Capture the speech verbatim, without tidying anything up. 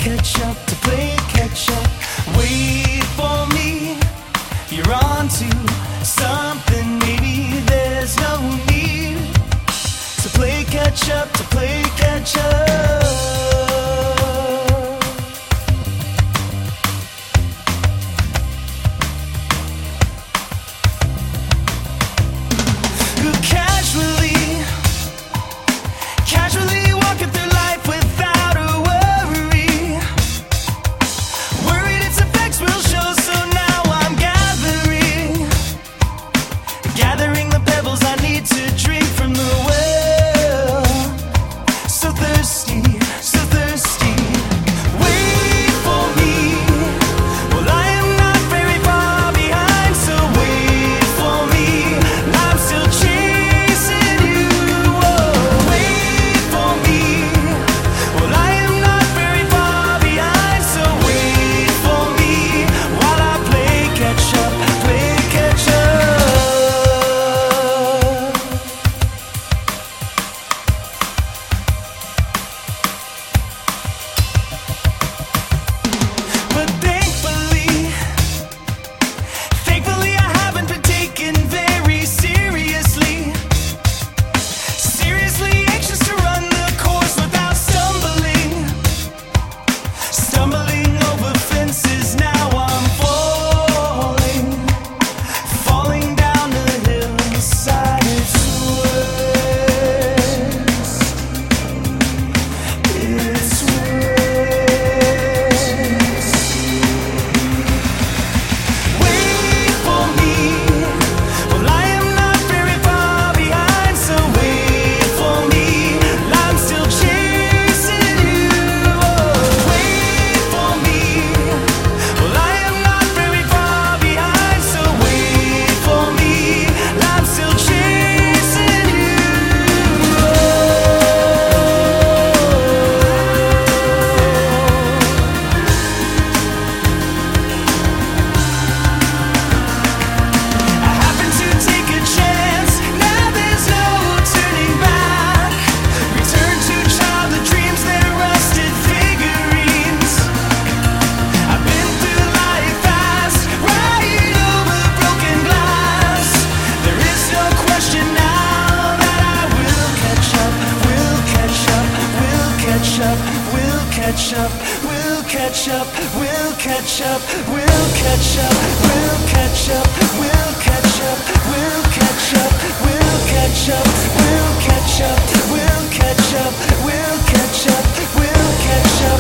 catch up, to play catch up. Wait for me, you're on to something. Maybe there's no need to play catch up, to play catch up. Who casually, casually walking through life without a worry, worried its effects will show. So now I'm gathering, gathering the pebbles I need to drink from the well. So thirsty, so thirsty. Wait for me, well I am not very far behind. So wait for me, I'm still chasing you. Oh, wait for me, well I am not very far behind. So wait for me while I play catch up, play catch up. But thankfully, thankfully I haven't been taken very seriously. Seriously anxious to run the course without stumbling, stumbling over fences. Now I'm falling, falling down the hillside. It's worse, it's worse. Wait for me, well I am not very far behind. So wait for me, I'm still chasing you. Oh, wait for me, well I am not very far behind. So wait for me, I'm still chasing you. I happen to take a chance, now there's no turning back. Return to childhood dreams, they're rusted figurines. I've been through life fast, right over broken glass. There is no question now that I will catch up, will catch up, will catch up, will catch up, will catch up, will catch up, will catch up, will catch up, will catch up, will catch up, will catch up, will catch up, will catch up, will catch up, will catch up.